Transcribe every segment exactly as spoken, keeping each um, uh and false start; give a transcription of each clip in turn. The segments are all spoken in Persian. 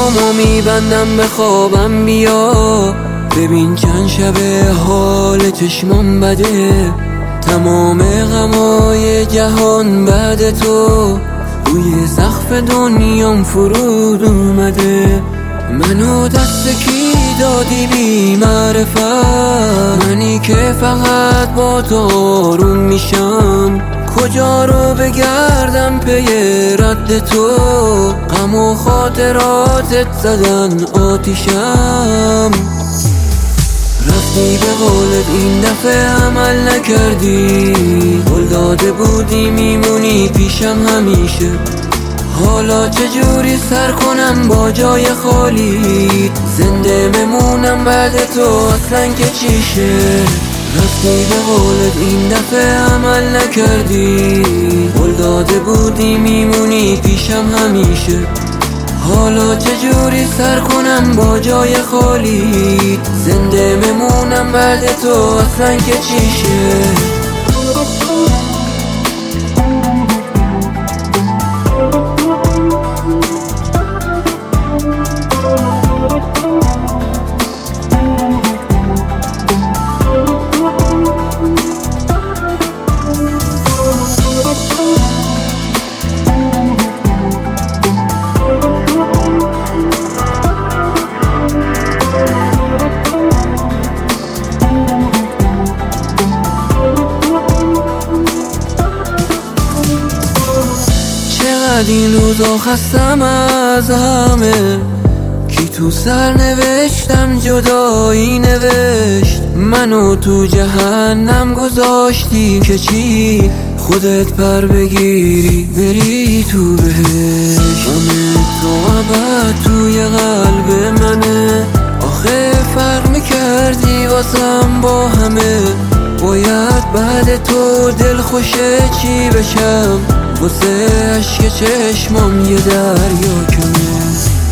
چشامو میبندم به خوابم بیا، ببین چند شب حال چشمام بده. تمام غمای جهان بعد تو روی سقف دنیام فرود اومده. منو دست کی دادی بی معرفت، منی که فقط با تو آروم میشم. کجا رو بگردم پی رد تو، غم و خاطراتت زدن آتیشم. رفتی به قولت این دفعه عمل نکردی، قول داده بودی میمونی پیشم همیشه. حالا چجوری سر کنم با جای خالی، زنده بمونم بعد تو اصلا که چیشه. رفتی به قولت این دفعه عمل نکردی، قول داده بودی میمونی پیشم همیشه. حالا چجوری سر کنم با جای خالی، زنده بمونم بعد تو اصلا که چیشه. این روزا خستم از همه، کی تو سر نوشتم جدایی نوشت. منو تو جهنم گذاشتی که چی، خودت پر بگیری بری تو بهشت. غم تو ابد توی قلب منه، آخه فرق میکردی واسم با همه. باید بعد تو دل خوشه چی بشم، واسه عشق چشمام یه دریا کنه.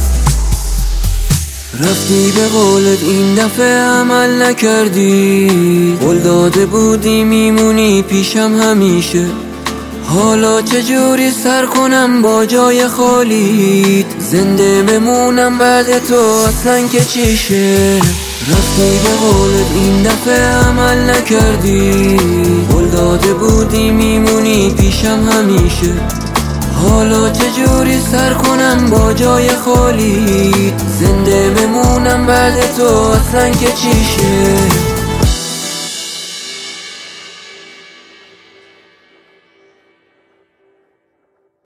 رفتی به قولت این دفعه عمل نکردی، قول داده بودی میمونی پیشم همیشه. حالا چجوری سر کنم با جای خالیت، زنده بمونم بعد تو اصلا که چیشه. رفتی به قولت این دفعه عمل نکردی، قول داده بودی میمونی پیشم همیشه. حالا چجوری سر کنم با جای خالیت، زنده بمونم بعد تو اصلا که چیشه.